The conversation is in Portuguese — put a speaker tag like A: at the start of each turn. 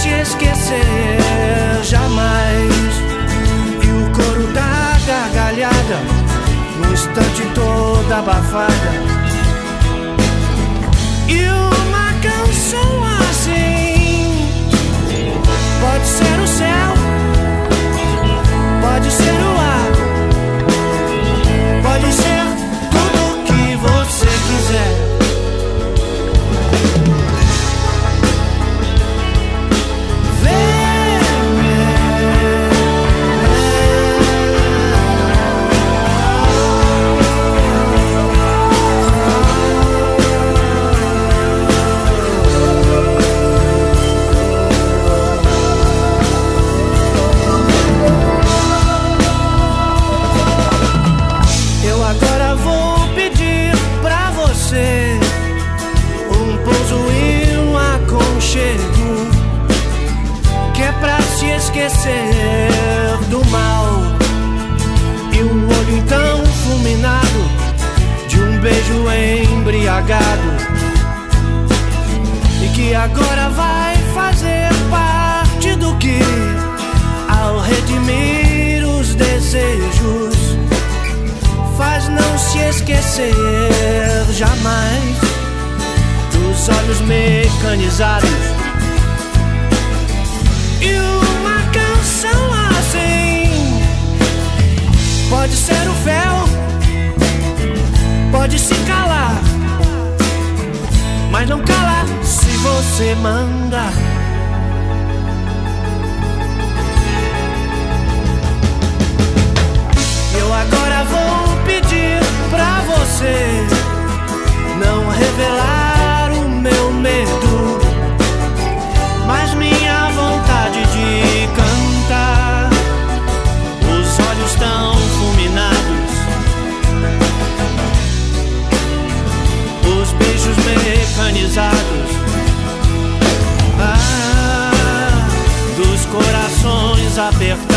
A: se esquecer jamais. E o coro da gargalhada, num instante toda abafada. E uma canção assim pode ser o céu, pode ser o ar, pode ser tudo que você quiser. Um pouso e um aconchego, que é pra se esquecer do mal. E um olho então fulminado de um beijo embriagado, e que agora vai fazer parte do que, ao redimir os desejos, faz não se esquecer jamais dos olhos mecanizados. E uma canção assim pode ser o véu, pode se calar, mas não cala se você mandar. Eu agora vou pedir pra você não revelar o meu medo, mas minha vontade de cantar. Os olhos tão fulminados, os beijos mecanizados, dos corações apertados.